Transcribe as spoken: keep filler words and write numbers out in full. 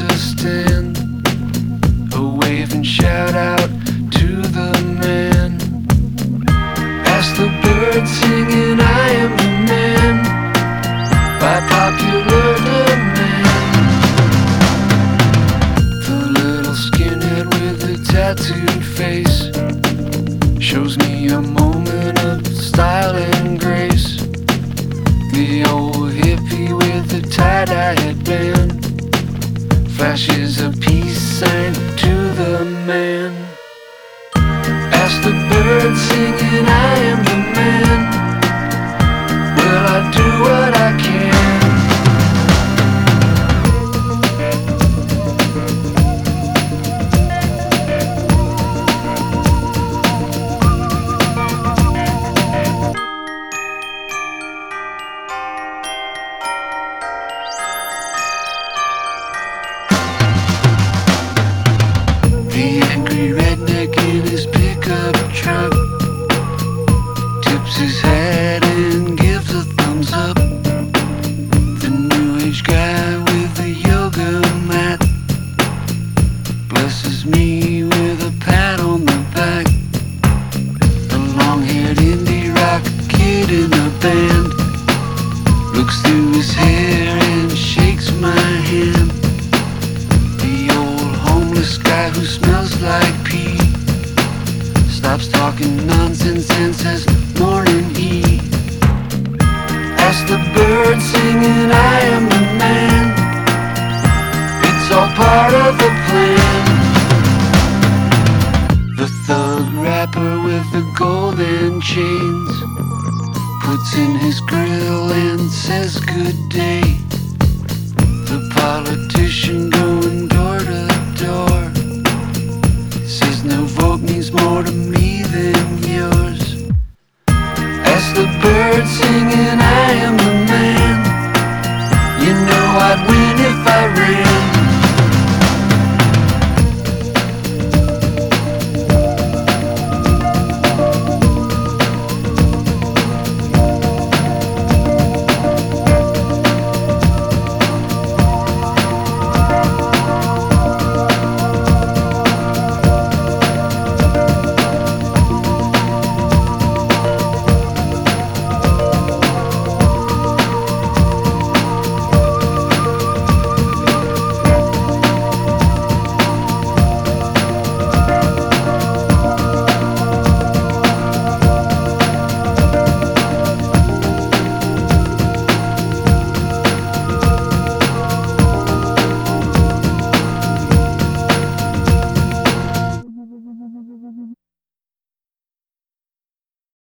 stand, a wave and shout out to the man. Ask the bird singing I am the man, by popular demand. The little skinhead with the tattooed face shows me a moment of style and grace. The old hippie with the tie-dye headband flashes a peace sign to the man. Ask the bird singing I am the man, will I do what I can? The angry redneck in his pickup truck tips his hat and gives a thumbs up. The new age guy with the yoga mat blesses me with a pat on the back. The long-haired indie rock kid in the band looks through his hair and shakes my hand. The old homeless guy who smells like pee stops talking nonsense and says morning E. Ask the bird singing I am the man, it's all part of the plan. The thug rapper with the golden chains puts in his grill and says good day. The politician